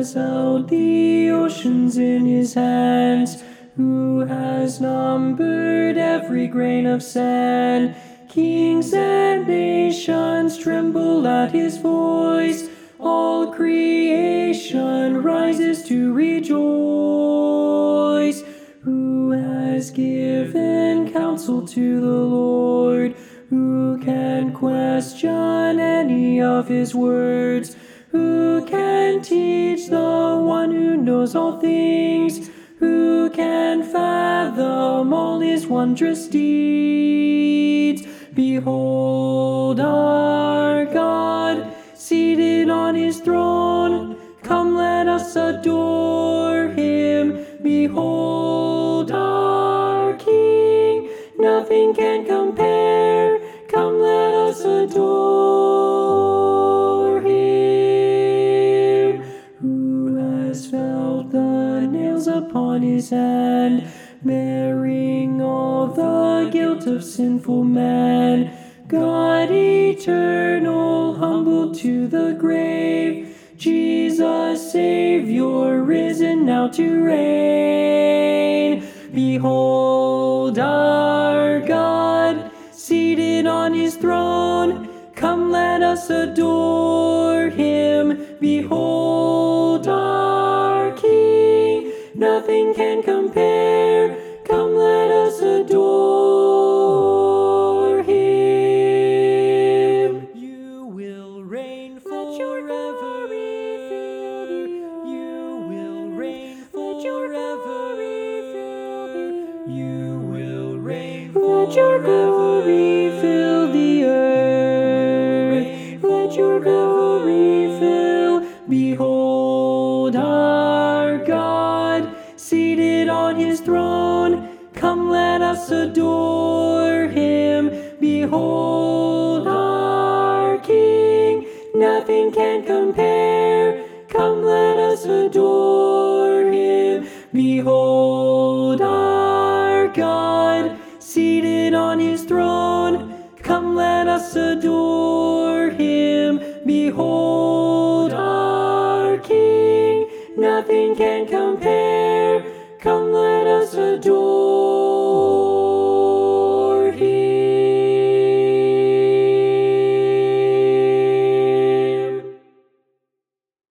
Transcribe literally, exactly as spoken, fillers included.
has held the oceans in his hands, who has numbered every grain of sand. Kings and nations tremble at his voice, all creation rises to rejoice. Who has given counsel to the Lord? Who can question any of his words? Who can teach the one who knows all things? Who can fathom all his wondrous deeds? Behold our God, seated on his throne. Come, let us adore him. Behold our King, nothing can compare. Come, let us adore him. Who has felt the nails upon his hand, bearing all the guilt of sinful man? God eternal, humbled to the grave, Jesus Savior, risen now to reign. Behold our God, seated on his throne. Come, let us adore him. Behold our King, nothing can compare. Come, let us adore him. You will reign forever. You will reign forever. You will reign forever. Let your glory fill the earth. Let your glory fill. Behold our God, seated on his throne. Come, let us adore him. Behold our King, nothing can compare. Come, let us adore him. Behold our God, seated on his throne. Come, let us adore him. Behold our King, nothing can compare. Come, let us adore